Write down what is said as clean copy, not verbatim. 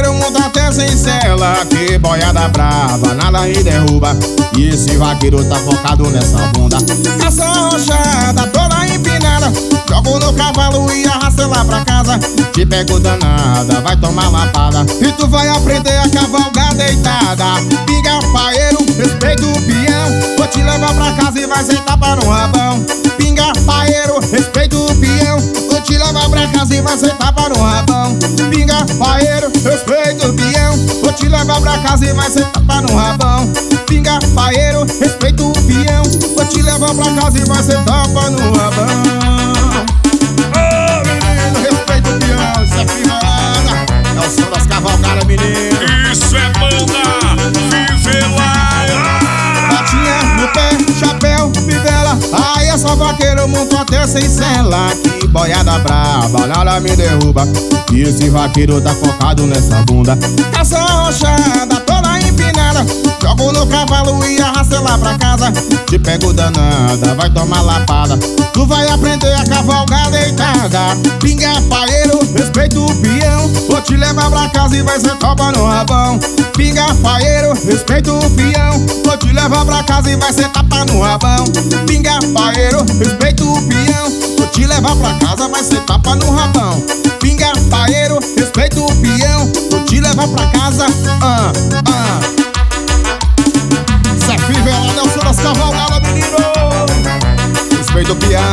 vaqueiro monta até sem cela. Que boiada brava, nada me derruba. E esse vaqueiro tá focado nessa bunda. Essa rochada toda empinada, jogo no cavalo e arrasta lá pra casa. Te pego danada, vai tomar lapada. E tu vai aprender a cavalgar deitada. Pinga paeiro, respeita o peão. Vou te levar pra casa e vai sentar para no rabão. Pinga paeiro, respeita o peão. Vou te levar pra casa e vai sentar para no rabão. Pinga paeiro, respeita o peão. Vou te levar pra casa e vai sentar para no rabão. Pinga paeiro, respeita o peão. Vou te levar pra casa e vai sentar para no rabão. Ô menino, respeita o peão, isso é firmada. É o som das cavalgadas, menino. Isso é banda Fivela. Botinha no pé, chapéu, fivela. Aí é só vaqueiro, montou até sem cela. Que boiada braba, nada me derruba. E esse vaqueiro tá focado nessa bunda. Essa rochada toda empinada, jogo no cavalo e arrasta lá pra casa. Te pego danada, vai tomar lapada. Tu vai aprender a cavalgar deitada. Pinga paeiro, respeita o peão. Vou te levar pra casa e vai ser topa no rabão. Pinga paeiro, respeita o peão. Vou te levar pra casa e vai ser tapa no rabão. Pinga paeiro, respeita o peão. Vou te levar pra casa, vai ser tapa no rabão. Pinga paeiro, respeita o peão. Vou te levar pra casa. Isso é fivela, é o som das cavalgadas, menino. Respeita o peão.